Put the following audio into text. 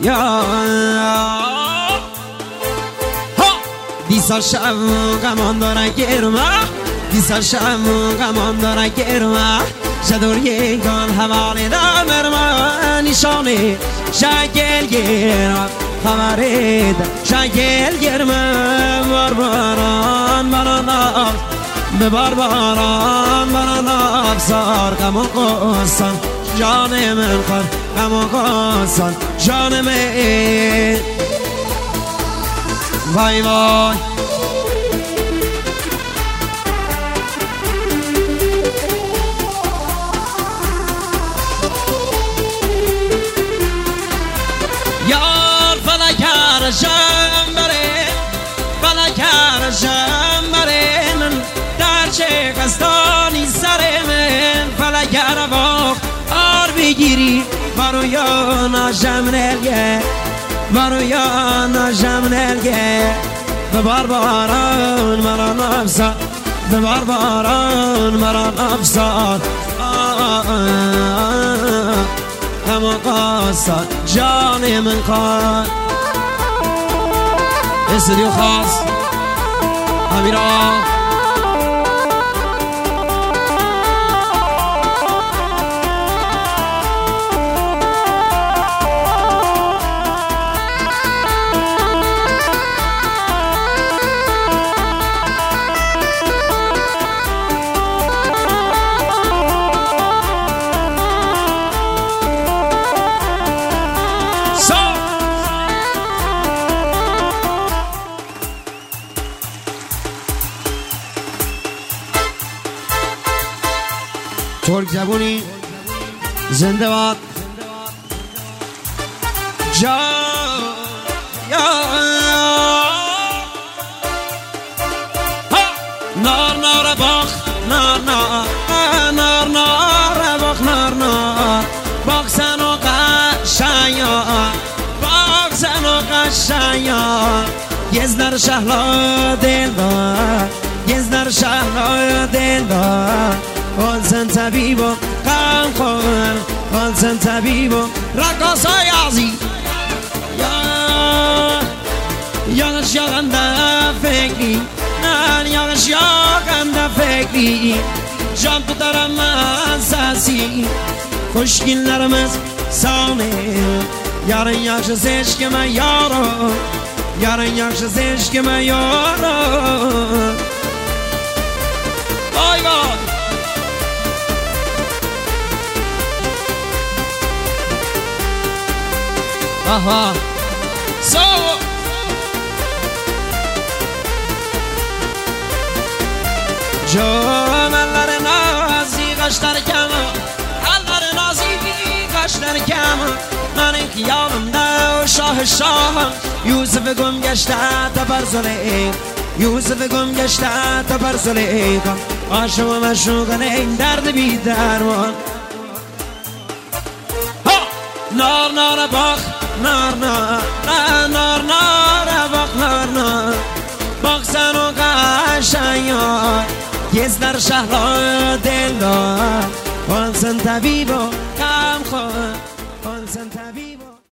یا دیسا شب غمان داره گرمه دیسا شب غمان داره گرمه شدور یکان حوالی دامرمه نشانه شکل گرمه خبرید شکل گرمه بارباران براناب به بارباران براناب سار غم و قصان جان من خور غم و قصان جان من وای وای یار فلکر جنبره فلکر جنبره من در چه قصدانی سر من فلکر باق آر بگیری بارویا ناجم نلگه بارویا ناجم نلگه به بارباران مرا نفسان به بارباران مرا نفسان همه قصد جان من قد استودیو خاص امیرا ترک زبونی زنده باد جا نار نار باخ نار نار نار نار باخ نار نار باخ سن و قشنیا باخ سن و قشنیا گز در شهلا دل دار گز در شهلا دل دار آنسان طبیب و غم خور آنسان طبیب و رقاصای عزیز یادش یاغنده فکری نه یادش یاغنده فکری جان تو دارم از سسی خوشگل نرمز سانه یارن یاش زشک من یارو یارن یاش زشک من یارو وای وای aha so جان الله نازی قشتر کم الله نازی قشتر کم من خیالم نه شاه شاه یوسف گم گشته تا بر زلیخ یوسف گم گشته تا بر زلیخ عاشق و مشوق این درد بی درمان نار نار باخ نار نار نار نار باخ نار نار باخ سن و قشنیا گز در شهر دل دار آنسان طبیب و غم خور